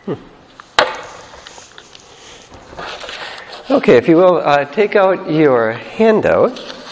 Okay, if you will, take out your handout.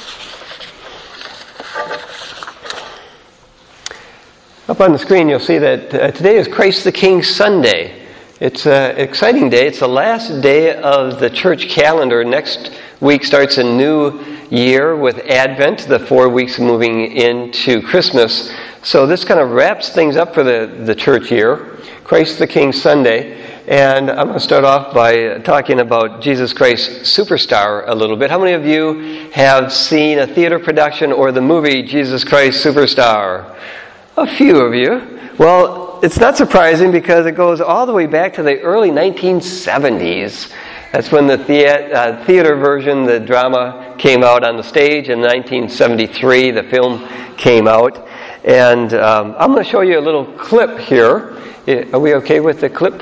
Up on the screen, you'll see that today is Christ the King Sunday. It's an exciting day. It's the last day of the church calendar. Next week starts a new year with Advent, the 4 weeks moving into Christmas. So this kind of wraps things up for the church year, Christ the King Sunday. And I'm going to start off by talking about Jesus Christ Superstar a little bit. How many of you have seen a theater production or the movie Jesus Christ Superstar? A few of you. Well, it's not surprising because it goes all the way back to the early 1970s. That's when the theater version, the drama, came out on the stage. In 1973, the film came out. And I'm going to show you a little clip here. Are we okay with the clip?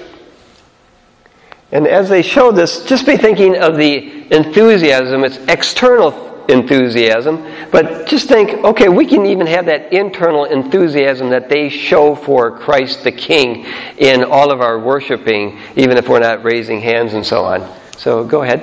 And as they show this, just be thinking of the enthusiasm. It's external enthusiasm, but just think, okay, we can even have that internal enthusiasm that they show for Christ the King in all of our worshiping, even if we're not raising hands and so on. So go ahead.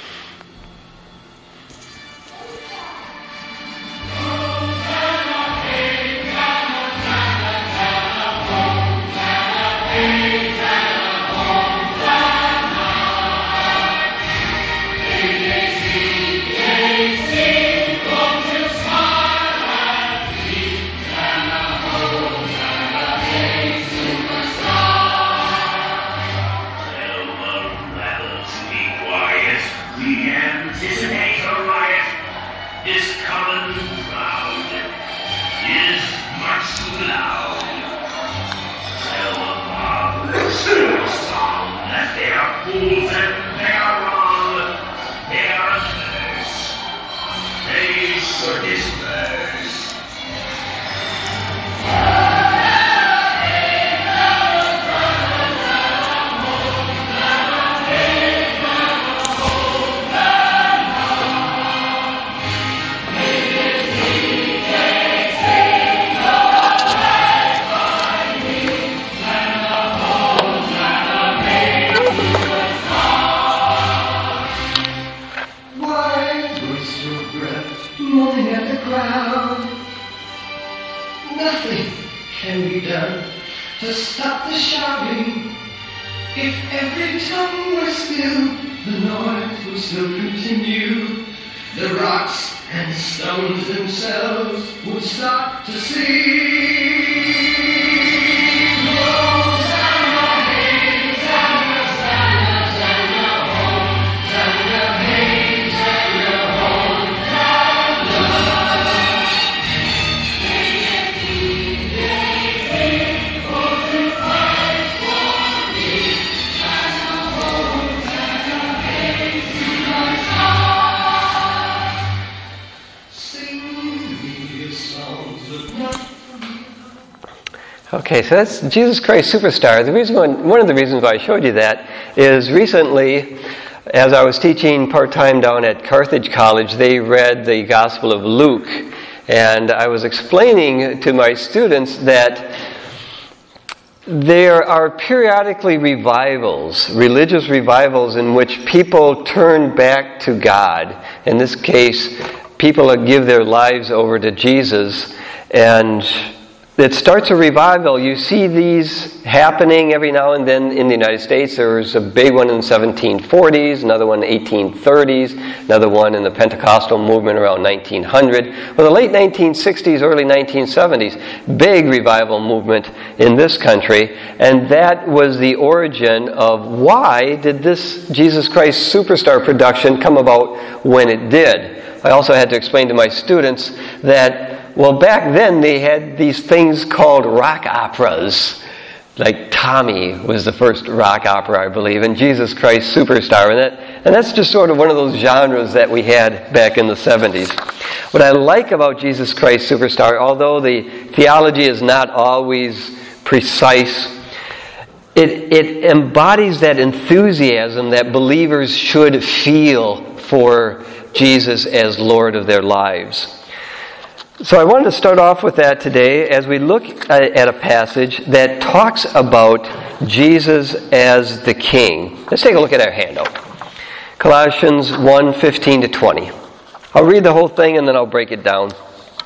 Okay, so that's Jesus Christ Superstar. One of the reasons why I showed you that is recently, as I was teaching part-time down at Carthage College, they read the Gospel of Luke. And I was explaining to my students that there are periodically revivals, religious revivals, in which people turn back to God. In this case, people give their lives over to Jesus, and it starts a revival. You see these happening every now and then in the United States. There was a big one in the 1740s, another one in the 1830s, another one in the Pentecostal movement around 1900. Well, the late 1960s, early 1970s, big revival movement in this country, and that was the origin of why did this Jesus Christ Superstar production come about when it did. I also had to explain to my students that, well, back then they had these things called rock operas. Like Tommy was the first rock opera, I believe, and Jesus Christ Superstar. And that's just sort of one of those genres that we had back in the 70s. What I like about Jesus Christ Superstar, although the theology is not always precise, it embodies that enthusiasm that believers should feel for Jesus as Lord of their lives. So I wanted to start off with that today as we look at a passage that talks about Jesus as the King. Let's take a look at our handout. Colossians 1:15-20. I'll read the whole thing and then I'll break it down.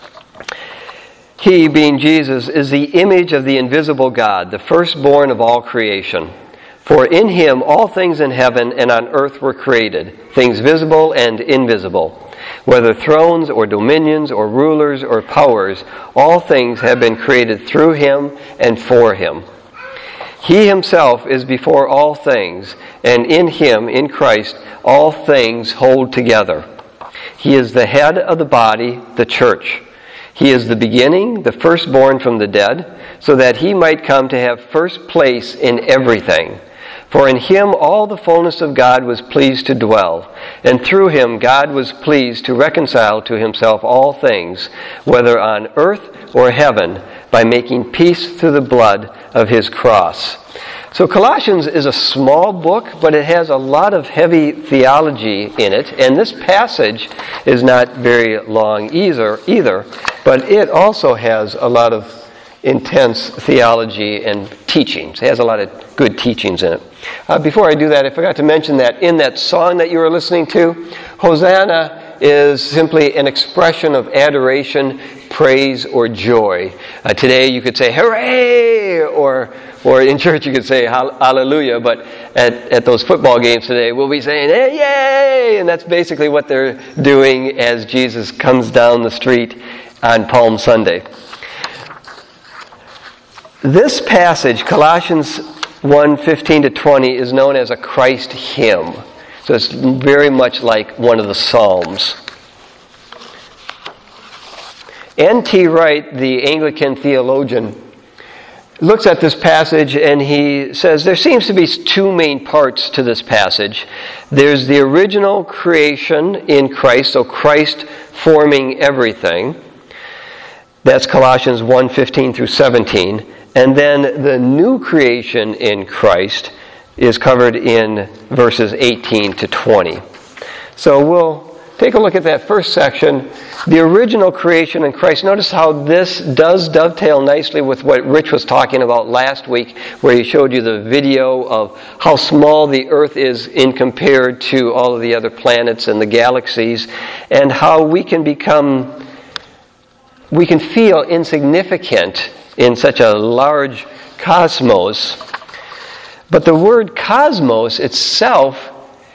He, being Jesus, is the image of the invisible God, the firstborn of all creation. For in him all things in heaven and on earth were created, things visible and invisible. Whether thrones or dominions or rulers or powers, all things have been created through him and for him. He himself is before all things, and in him, in Christ, all things hold together. He is the head of the body, the church. He is the beginning, the firstborn from the dead, so that he might come to have first place in everything. For in him all the fullness of God was pleased to dwell, and through him God was pleased to reconcile to himself all things, whether on earth or heaven, by making peace through the blood of his cross. So Colossians is a small book, but it has a lot of heavy theology in it, and this passage is not very long either, but it also has a lot of intense theology and teachings. It has a lot of good teachings in it. Before I do that, I forgot to mention that in that song that you were listening to, Hosanna is simply an expression of adoration, praise, or joy. Today you could say, hooray! Or in church you could say, hallelujah. But at those football games today, we'll be saying, hey, yay! And that's basically what they're doing as Jesus comes down the street on Palm Sunday. This passage, Colossians 1:15-20, is known as a Christ hymn. So it's very much like one of the Psalms. N.T. Wright, the Anglican theologian, looks at this passage and he says there seems to be two main parts to this passage. There's the original creation in Christ, so Christ forming everything. That's Colossians 1:15-17. And then the new creation in Christ is covered in verses 18-20. So we'll take a look at that first section. The original creation in Christ. Notice how this does dovetail nicely with what Rich was talking about last week, where he showed you the video of how small the earth is in compared to all of the other planets and the galaxies, and how we can feel insignificant in such a large cosmos. But the word cosmos itself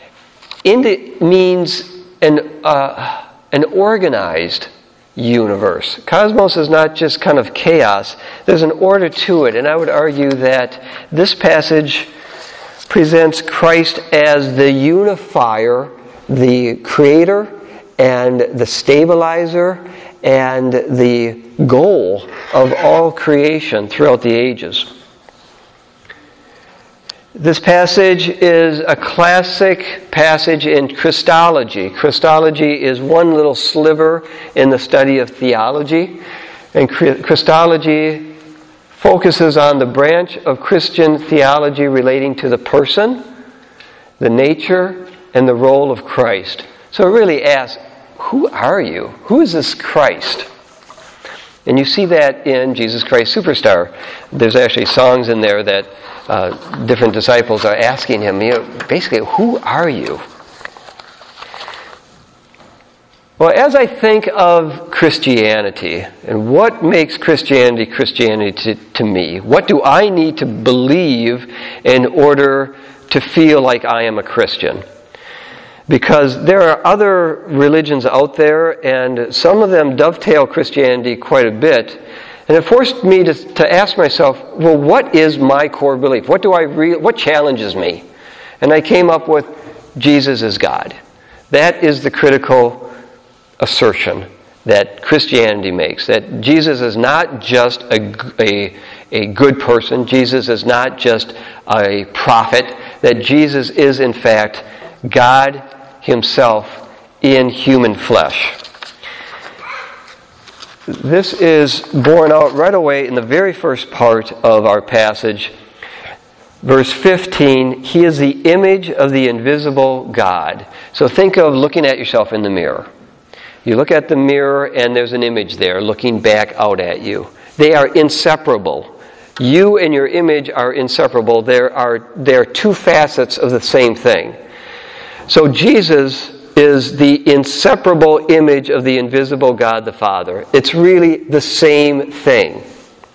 means an organized universe. Cosmos is not just kind of chaos. There's an order to it. And I would argue that this passage presents Christ as the unifier, the creator, and the stabilizer, and the goal of all creation throughout the ages. This passage is a classic passage in Christology. Christology is one little sliver in the study of theology, and Christology focuses on the branch of Christian theology relating to the person, the nature, and the role of Christ. So it really asks, who are you? Who is this Christ? And you see that in Jesus Christ Superstar. There's actually songs in there that different disciples are asking him, basically, who are you? Well, as I think of Christianity, and what makes Christianity to me, what do I need to believe in order to feel like I am a Christian? Because there are other religions out there, and some of them dovetail Christianity quite a bit. And it forced me to ask myself, well, what is my core belief? What challenges me? And I came up with Jesus is God. That is the critical assertion that Christianity makes. That Jesus is not just a good person. Jesus is not just a prophet. That Jesus is, in fact, God Himself in human flesh. This is borne out right away in the very first part of our passage. Verse 15, He is the image of the invisible God. So think of looking at yourself in the mirror. You look at the mirror and there's an image there looking back out at you. They are inseparable. You and your image are inseparable. They are two facets of the same thing. So Jesus is the inseparable image of the invisible God the Father. It's really the same thing.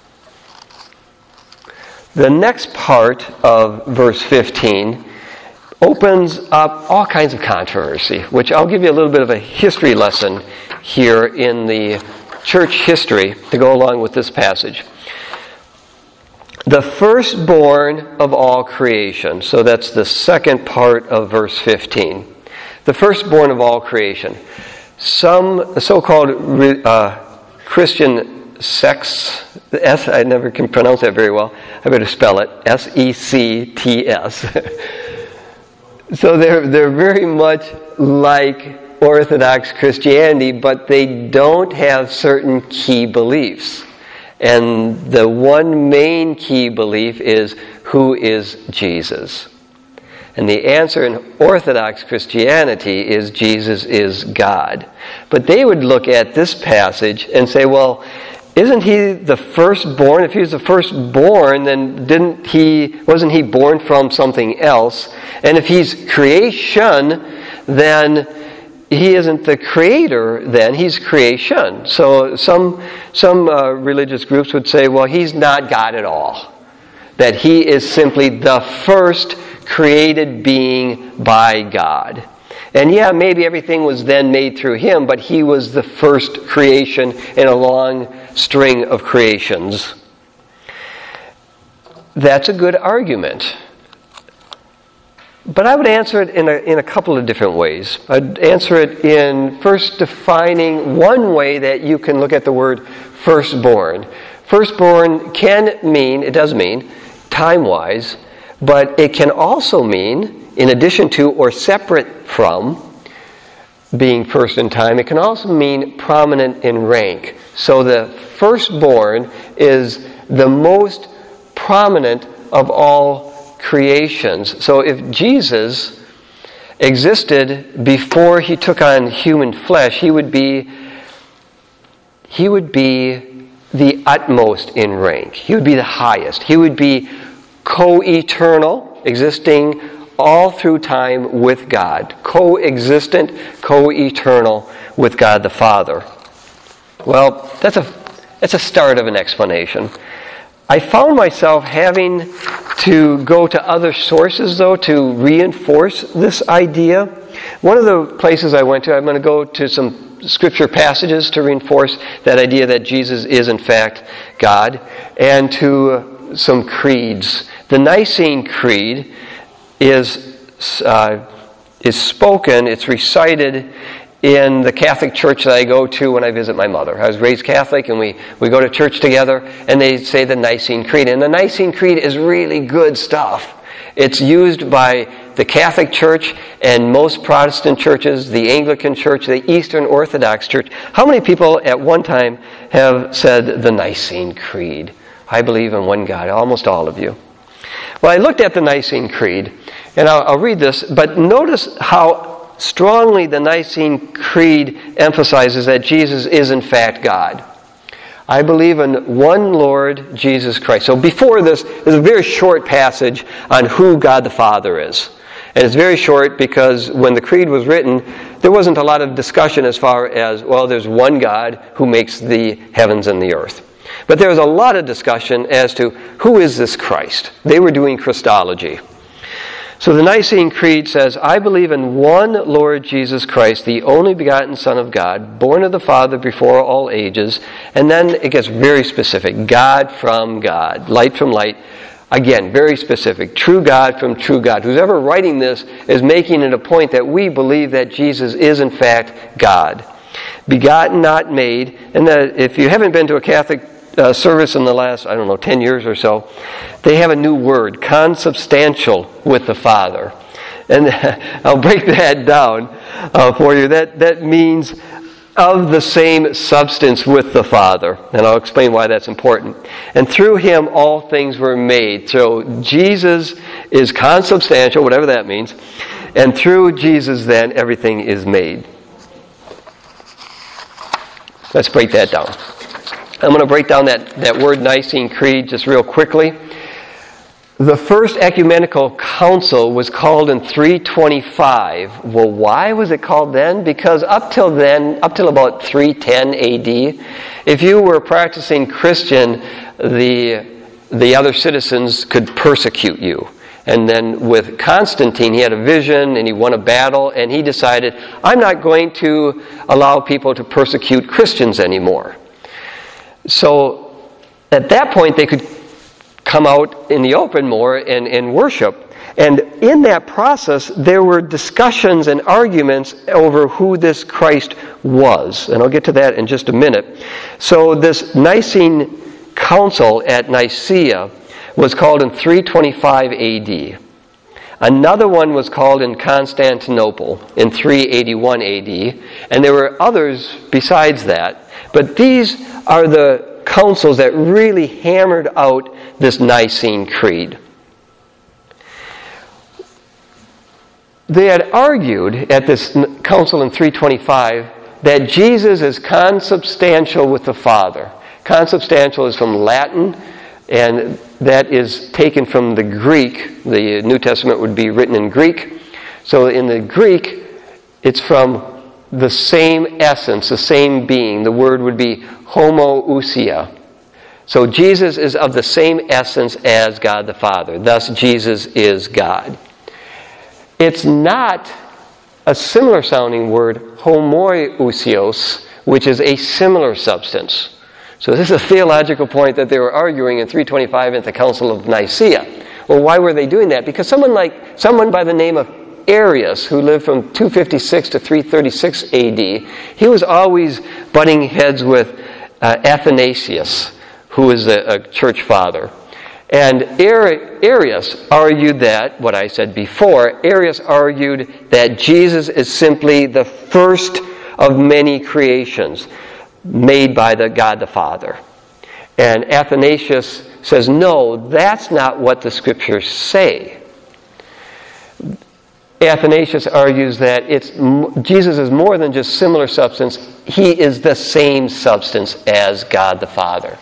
The next part of verse 15 opens up all kinds of controversy, which I'll give you a little bit of a history lesson here in the church history to go along with this passage. The firstborn of all creation. So that's the second part of verse 15. The firstborn of all creation. Some so-called Christian sects, I never can pronounce that very well. I better spell it. S-E-C-T-S. So they're very much like Orthodox Christianity, but they don't have certain key beliefs. And the one main key belief is, who is Jesus? And the answer in Orthodox Christianity is Jesus is God. But they would look at this passage and say, well, isn't he the firstborn? If he was the firstborn, then wasn't he born from something else? And if he's creation, then he isn't the creator then, he's creation. So some religious groups would say, well, he's not God at all. That he is simply the first created being by God. And yeah, maybe everything was then made through him, but he was the first creation in a long string of creations. That's a good argument. But I would answer it in a couple of different ways. I'd answer it in first defining one way that you can look at the word firstborn. Firstborn it does mean, time-wise, but it can also mean, in addition to or separate from being first in time, it can also mean prominent in rank. So the firstborn is the most prominent of all creations. So if Jesus existed before he took on human flesh, he would be the utmost in rank. He would be the highest. He would be co-eternal, existing all through time with God. Co-existent, co-eternal with God the Father. Well, that's a start of an explanation. I found myself having to go to other sources, though, to reinforce this idea. One of the places I went to, I'm going to go to some scripture passages to reinforce that idea that Jesus is, in fact, God, and to some creeds. The Nicene Creed is spoken, it's recited in the Catholic church that I go to when I visit my mother. I was raised Catholic, and we go to church together, and they say the Nicene Creed. And the Nicene Creed is really good stuff. It's used by the Catholic Church and most Protestant churches, the Anglican Church, the Eastern Orthodox Church. How many people at one time have said the Nicene Creed? I believe in one God. Almost all of you. Well, I looked at the Nicene Creed, and I'll read this, but notice how strongly the Nicene Creed emphasizes that Jesus is in fact God. I believe in one Lord Jesus Christ. So before this, there's a very short passage on who God the Father is. And it's very short because when the Creed was written, there wasn't a lot of discussion as far as, well, there's one God who makes the heavens and the earth. But there was a lot of discussion as to who is this Christ. They were doing Christology. So the Nicene Creed says, I believe in one Lord Jesus Christ, the only begotten Son of God, born of the Father before all ages. And then it gets very specific. God from God. Light from light. Again, very specific. True God from true God. Who's ever writing this is making it a point that we believe that Jesus is in fact God. Begotten, not made. And that if you haven't been to a Catholic service in the last, 10 years or so, they have a new word, consubstantial with the Father. And I'll break that down for you. That means of the same substance with the Father. And I'll explain why that's important. And through him all things were made. So Jesus is consubstantial, whatever that means. And through Jesus then everything is made. Let's break that down. I'm going to break down that word Nicene Creed just real quickly. The First Ecumenical Council was called in 325. Well, why was it called then? Because up till about 310 AD, if you were practicing Christian, the other citizens could persecute you. And then with Constantine, he had a vision and he won a battle, and he decided, I'm not going to allow people to persecute Christians anymore. So at that point, they could come out in the open more and worship. And in that process, there were discussions and arguments over who this Christ was. And I'll get to that in just a minute. So this Nicene Council at Nicaea was called in 325 AD. Another one was called in Constantinople in 381 AD. And there were others besides that. But these are the councils that really hammered out this Nicene Creed. They had argued at this council in 325 that Jesus is consubstantial with the Father. Consubstantial is from Latin, and that is taken from the Greek. The New Testament would be written in Greek. So in the Greek, it's from the same essence, the same being. The word would be homoousia. So Jesus is of the same essence as God the Father. Thus, Jesus is God. It's not a similar sounding word, homoousios, which is a similar substance. So this is a theological point that they were arguing in 325 at the Council of Nicaea. Well, why were they doing that? Because someone by the name of Arius, who lived from 256 to 336 AD, he was always butting heads with Athanasius, who is a church father. And Arius argued that, what I said before, Arius argued that Jesus is simply the first of many creations made by God the Father. And Athanasius says, no, that's not what the Scriptures say. Athanasius argues that Jesus is more than just similar substance. He is the same substance as God the Father.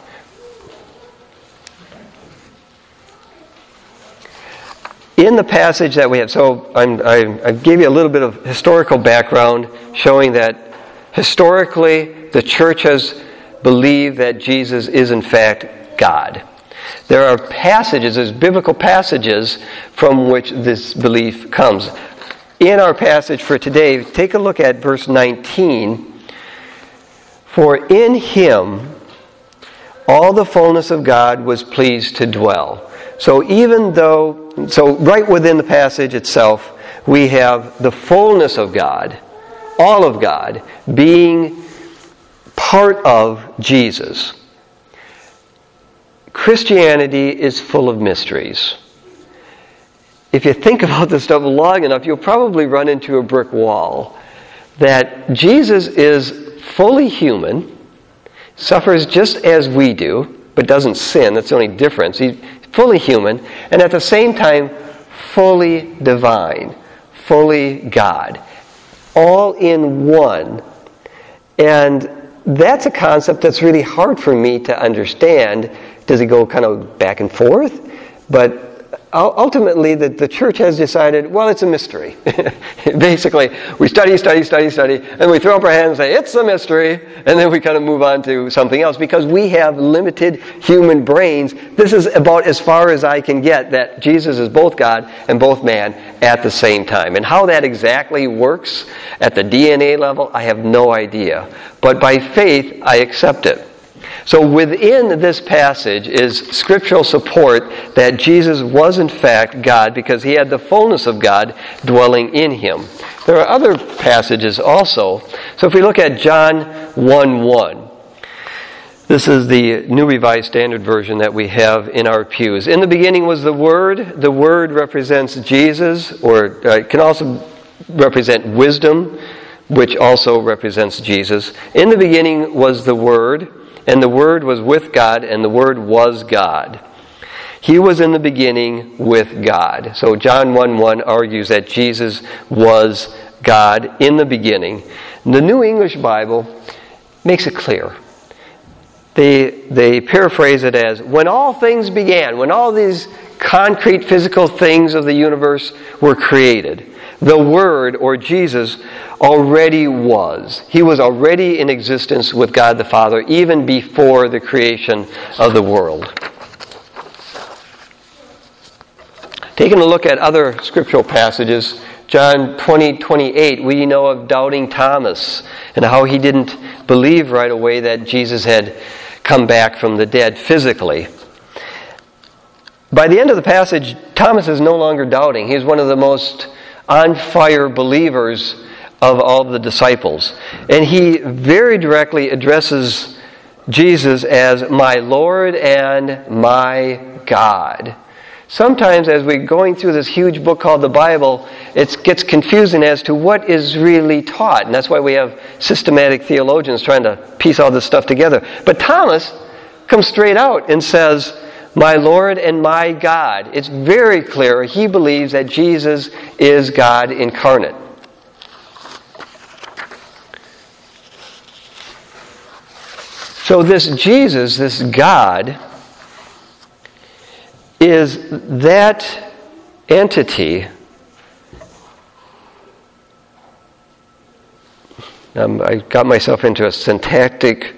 In the passage that we have, so I gave you a little bit of historical background showing that historically the church has believed that Jesus is in fact God. There are passages, there's biblical passages from which this belief comes. In our passage for today, take a look at verse 19. For in him all the fullness of God was pleased to dwell. So right within the passage itself, we have the fullness of God, all of God, being part of Jesus. Christianity is full of mysteries. If you think about this stuff long enough, you'll probably run into a brick wall. That Jesus is fully human, suffers just as we do, but doesn't sin. That's the only difference. He's fully human, and at the same time, fully divine, fully God. All in one. And that's a concept that's really hard for me to understand. Does it go kind of back and forth? But ultimately, the church has decided, well, it's a mystery. Basically, we study, and we throw up our hands and say, it's a mystery, and then we kind of move on to something else because we have limited human brains. This is about as far as I can get, that Jesus is both God and both man at the same time. And how that exactly works at the DNA level, I have no idea. But by faith, I accept it. So within this passage is scriptural support that Jesus was in fact God because he had the fullness of God dwelling in him. There are other passages also. So if we look at John 1:1, this is the New Revised Standard Version that we have in our pews. In the beginning was the Word. The Word represents Jesus, or it can also represent wisdom, which also represents Jesus. In the beginning was the Word. And the Word was with God, and the Word was God. He was in the beginning with God. So John 1:1 argues that Jesus was God in the beginning. The New English Bible makes it clear. They paraphrase it as, when all things began, when all these concrete physical things of the universe were created, the Word, or Jesus, already was. He was already in existence with God the Father even before the creation of the world. Taking a look at other scriptural passages, John 20:28, we know of doubting Thomas and how he didn't believe right away that Jesus had come back from the dead physically. By the end of the passage, Thomas is no longer doubting. He's one of the most on-fire believers of all the disciples. And he very directly addresses Jesus as my Lord and my God. Sometimes as we're going through this huge book called the Bible, it gets confusing as to what is really taught. And that's why we have systematic theologians trying to piece all this stuff together. But Thomas comes straight out and says, my Lord and my God. It's very clear he believes that Jesus is God incarnate. So this Jesus, this God, is that entity. I got myself into a syntactic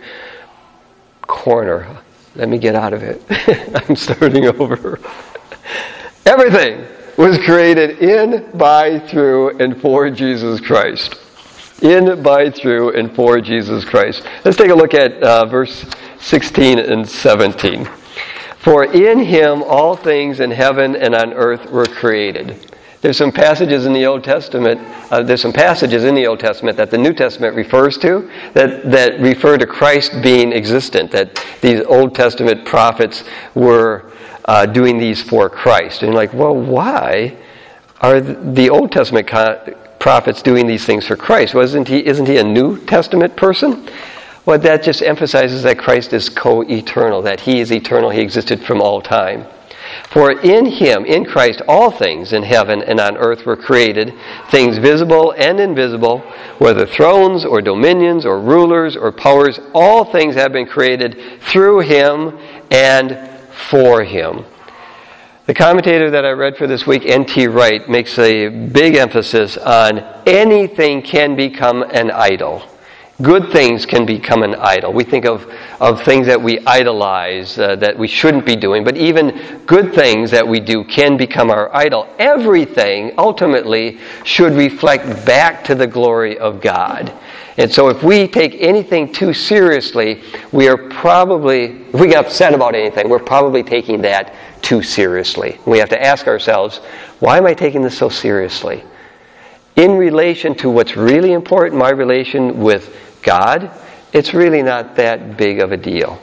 corner. Let me get out of it. I'm starting over. Everything was created in, by, through, and for Jesus Christ. In, by, through, and for Jesus Christ. Let's take a look at verse 16 and 17. For in Him all things in heaven and on earth were created. There's some passages in the Old Testament. There's some passages in the Old Testament that the New Testament refers to that refer to Christ being existent. That these Old Testament prophets were doing these for Christ. And you're like, well, why are the Old Testament prophets doing these things for Christ? Isn't he a New Testament person? Well, that just emphasizes that Christ is co-eternal, that He is eternal, He existed from all time. For in Him, in Christ, all things in heaven and on earth were created, things visible and invisible, whether thrones or dominions or rulers or powers, all things have been created through Him and for Him. The commentator that I read for this week, N.T. Wright, makes a big emphasis on anything can become an idol. Good things can become an idol. We think of things that we idolize, that we shouldn't be doing, but even good things that we do can become our idol. Everything, ultimately, should reflect back to the glory of God. And so if we take anything too seriously, if we get upset about anything, we're probably taking that too seriously. We have to ask ourselves, why am I taking this so seriously? In relation to what's really important, my relation with God, it's really not that big of a deal.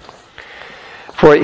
For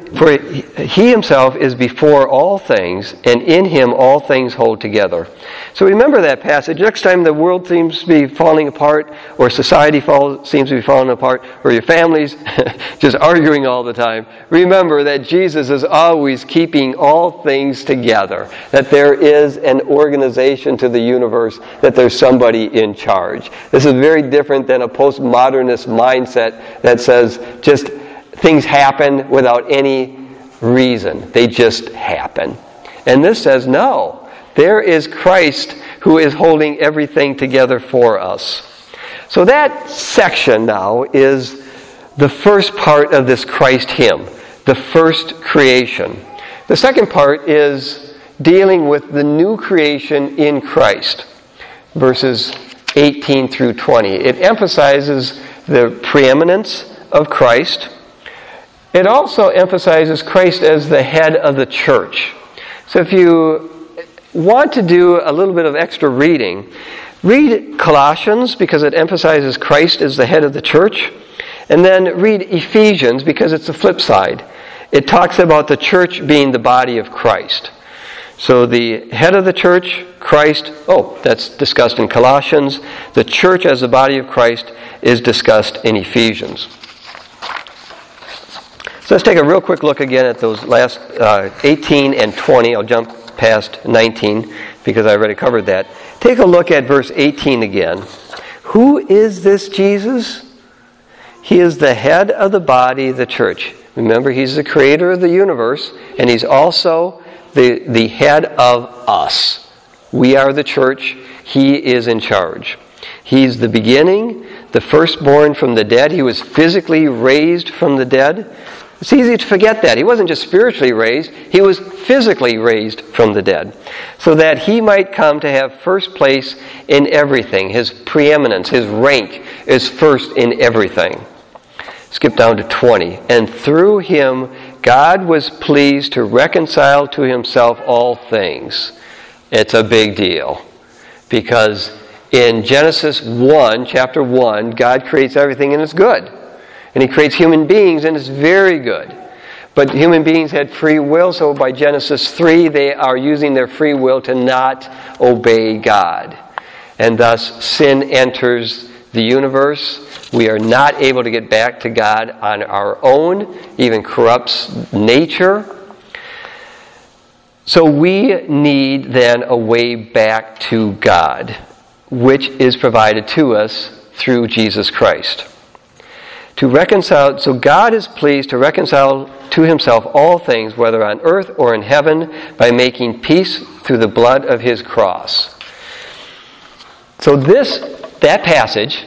He Himself is before all things, and in Him all things hold together. So remember that passage. Next time the world seems to be falling apart, or society seems to be falling apart, or your family's just arguing all the time, remember that Jesus is always keeping all things together. That there is an organization to the universe, that there's somebody in charge. This is very different than a postmodernist mindset that says just things happen without any reason. They just happen. And this says, no, there is Christ who is holding everything together for us. So that section now is the first part of this Christ hymn, the first creation. The second part is dealing with the new creation in Christ, verses 18 through 20. It emphasizes the preeminence of Christ. It also emphasizes Christ as the head of the church. So if you want to do a little bit of extra reading, read Colossians because it emphasizes Christ as the head of the church. And then read Ephesians because it's the flip side. It talks about the church being the body of Christ. So the head of the church, Christ, that's discussed in Colossians. The church as the body of Christ is discussed in Ephesians. So let's take a real quick look again at those last 18 and 20. I'll jump past 19 because I already covered that. Take a look at verse 18 again. Who is this Jesus He is the head of the body, the church. Remember, He's the creator of the universe, and He's also the head of us. We are the church. He is in charge. He's the beginning, the firstborn from the dead. He was physically raised from the dead. It's easy to forget that. He wasn't just spiritually raised, He was physically raised from the dead, so that He might come to have first place in everything. His preeminence, His rank is first in everything. Skip down to 20. And through Him, God was pleased to reconcile to Himself all things. It's a big deal, because in Genesis 1, chapter 1, God creates everything and it's good. And He creates human beings and it's very good. But human beings had free will, so by Genesis 3, they are using their free will to not obey God. And thus, sin enters the universe. We are not able to get back to God on our own, even corrupts nature. So we need then a way back to God, which is provided to us through Jesus Christ. To reconcile, so God is pleased to reconcile to Himself all things, whether on earth or in heaven, by making peace through the blood of His cross. So that passage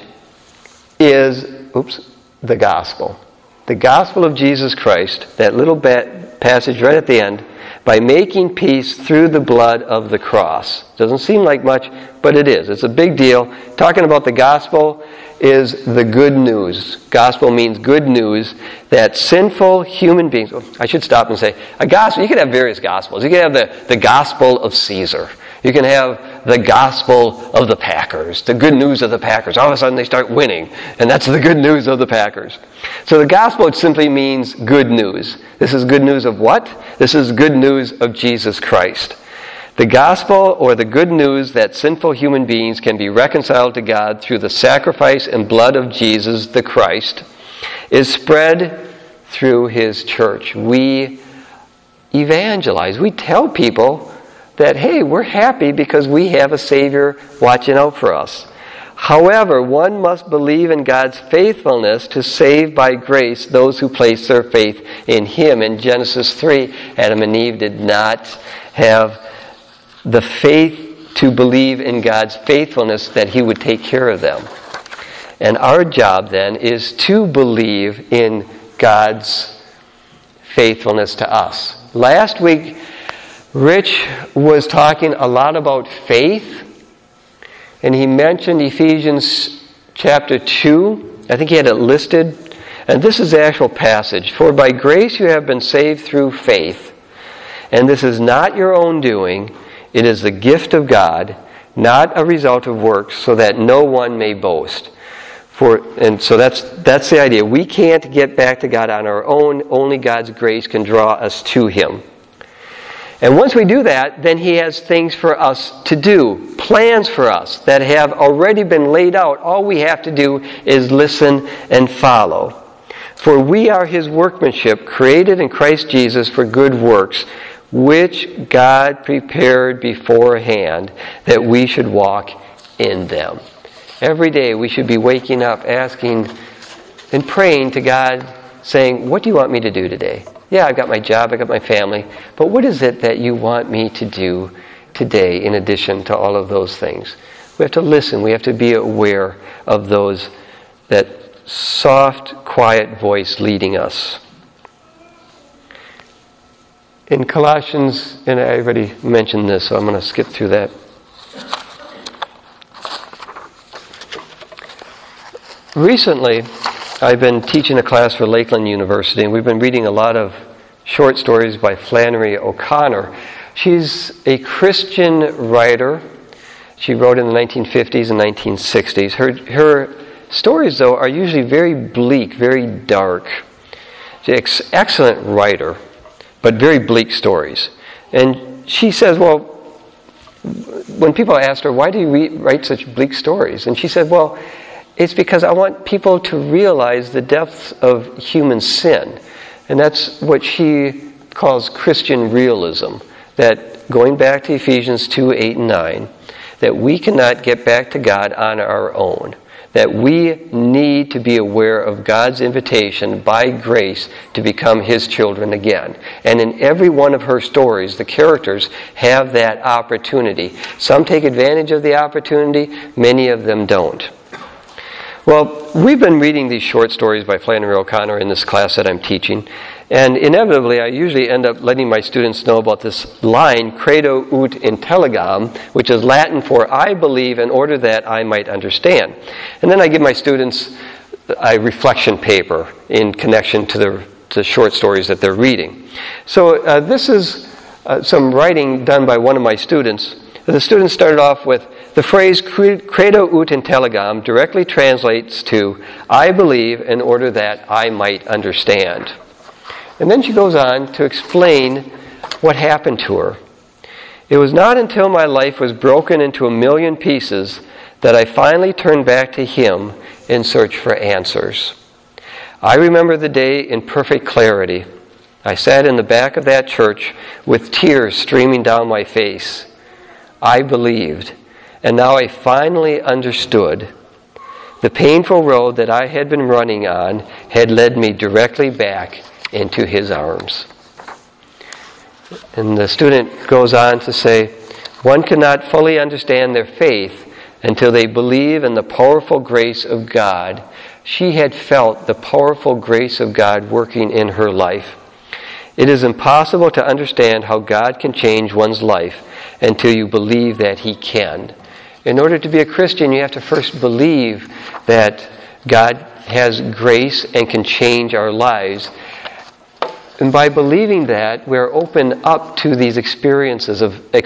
is, the gospel. The gospel of Jesus Christ, that little passage right at the end, by making peace through the blood of the cross. Doesn't seem like much, but it is. It's a big deal. Talking about the gospel is the good news. Gospel means good news that sinful human beings... I should stop and say, a gospel, you can have various gospels. You can have the gospel of Caesar. You can have the gospel of the Packers, the good news of the Packers. All of a sudden they start winning, and that's the good news of the Packers. So the gospel, it simply means good news. This is good news of what? This is good news of Jesus Christ. The gospel, or the good news that sinful human beings can be reconciled to God through the sacrifice and blood of Jesus, the Christ, is spread through His church. We evangelize. We tell people that, hey, we're happy because we have a Savior watching out for us. However, one must believe in God's faithfulness to save by grace those who place their faith in Him. In Genesis 3, Adam and Eve did not have the faith to believe in God's faithfulness that He would take care of them. And our job then is to believe in God's faithfulness to us. Last week, Rich was talking a lot about faith, and he mentioned Ephesians chapter 2. I think he had it listed. And this is the actual passage. For by grace you have been saved through faith. And this is not your own doing. It is the gift of God, not a result of works, so that no one may boast. And so that's the idea. We can't get back to God on our own. Only God's grace can draw us to Him. And once we do that, then He has things for us to do, plans for us that have already been laid out. All we have to do is listen and follow. For we are His workmanship, created in Christ Jesus for good works, which God prepared beforehand that we should walk in them. Every day we should be waking up, asking and praying to God, saying, what do you want me to do today? Yeah, I've got my job, I've got my family, but what is it that you want me to do today in addition to all of those things? We have to listen. We have to be aware of that soft, quiet voice leading us. In Colossians, and I already mentioned this, so I'm going to skip through that. Recently, I've been teaching a class for Lakeland University, and we've been reading a lot of short stories by Flannery O'Connor. She's a Christian writer. She wrote in the 1950s and 1960s. Her stories, though, are usually very bleak, very dark. She's an excellent writer, but very bleak stories. And she says, well, when people asked her, why do you write such bleak stories? And she said, well, it's because I want people to realize the depths of human sin. And that's what she calls Christian realism. That going back to Ephesians 2, 8, and 9, that we cannot get back to God on our own. that we need to be aware of God's invitation by grace to become His children again. And in every one of her stories, the characters have that opportunity. Some take advantage of the opportunity, many of them don't. Well, we've been reading these short stories by Flannery O'Connor in this class that I'm teaching, and inevitably I usually end up letting my students know about this line, credo ut intelligam, which is Latin for I believe in order that I might understand. And then I give my students a reflection paper in connection to the short stories that they're reading. So this is some writing done by one of my students. The student started off with the phrase credo ut intelligam directly translates to I believe in order that I might understand. And then she goes on to explain what happened to her. It was not until my life was broken into a million pieces that I finally turned back to Him in search for answers. I remember the day in perfect clarity. I sat in the back of that church with tears streaming down my face. I believed, and now I finally understood. The painful road that I had been running on had led me directly back into His arms. And the student goes on to say, one cannot fully understand their faith until they believe in the powerful grace of God. She had felt the powerful grace of God working in her life. It is impossible to understand how God can change one's life until you believe that He can. In order to be a Christian, you have to first believe that God has grace and can change our lives. And by believing that, we're open up to these experiences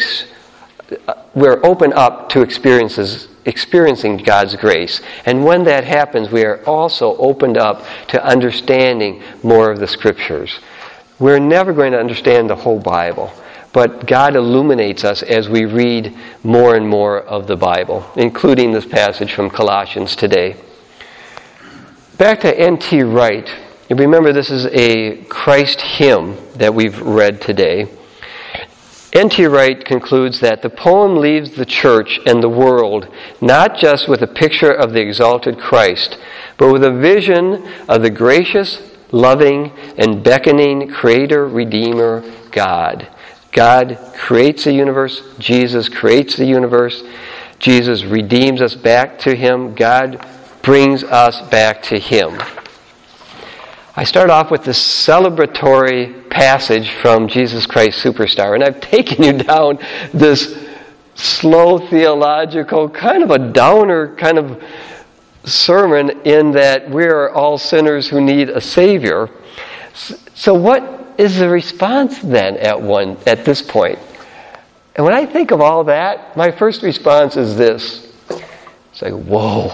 experiencing God's grace. And when that happens, we are also opened up to understanding more of the Scriptures. We're never going to understand the whole Bible, but God illuminates us as we read more and more of the Bible, including this passage from Colossians today. Back to N.T. Wright. You remember this is a Christ hymn that we've read today. N.T. Wright concludes that the poem leaves the church and the world not just with a picture of the exalted Christ, but with a vision of the gracious, loving, and beckoning Creator, Redeemer, God. God creates the universe. Jesus creates the universe. Jesus redeems us back to Him. God brings us back to Him. I start off with this celebratory passage from Jesus Christ Superstar, and I've taken you down this slow theological, kind of a downer kind of sermon in that we're all sinners who need a Savior. So what is the response then at this point? And when I think of all that, my first response is this. It's like, whoa,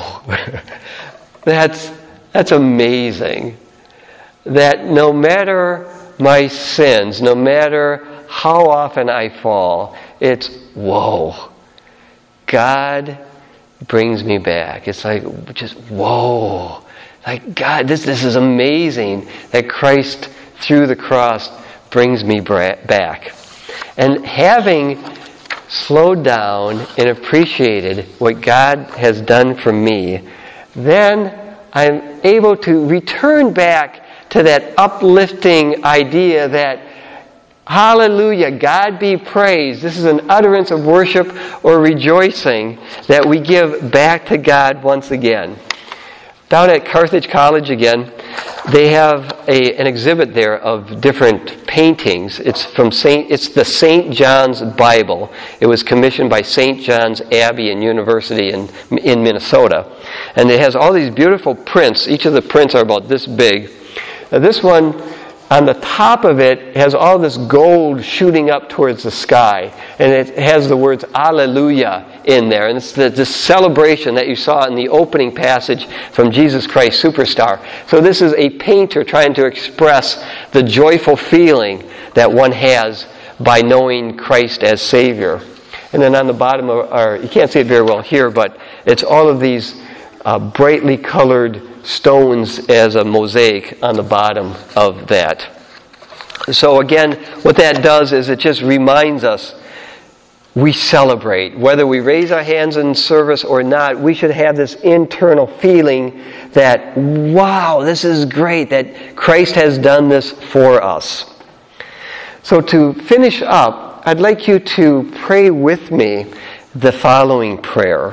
that's amazing. That no matter my sins, no matter how often I fall, it's, whoa, God brings me back. It's like, just, whoa, like, God, this is amazing that Christ, through the cross, brings me back. And having slowed down and appreciated what God has done for me, then I'm able to return back to that uplifting idea that, hallelujah, God be praised. This is an utterance of worship or rejoicing that we give back to God once again. Down at Carthage College again, they have an exhibit there of different paintings. It's the St. John's Bible. It was commissioned by St. John's Abbey and University in Minnesota. And it has all these beautiful prints. Each of the prints are about this big. Now this one, on the top of it, has all this gold shooting up towards the sky. And it has the words Alleluia in there. And it's this celebration that you saw in the opening passage from Jesus Christ Superstar. So this is a painter trying to express the joyful feeling that one has by knowing Christ as Savior. And then on the bottom you can't see it very well here, but it's all of these brightly colored stones as a mosaic on the bottom of that. So again, what that does is it just reminds us we celebrate. Whether we raise our hands in service or not, we should have this internal feeling that, wow, this is great, that Christ has done this for us. So to finish up, I'd like you to pray with me the following prayer.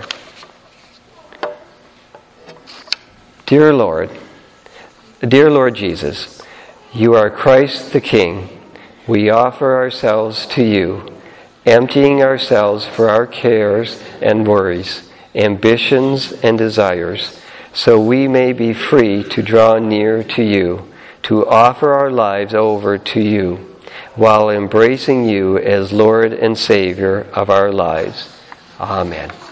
Dear Lord Jesus, you are Christ the King. We offer ourselves to you, emptying ourselves for our cares and worries, ambitions and desires, so we may be free to draw near to you, to offer our lives over to you, while embracing you as Lord and Savior of our lives. Amen.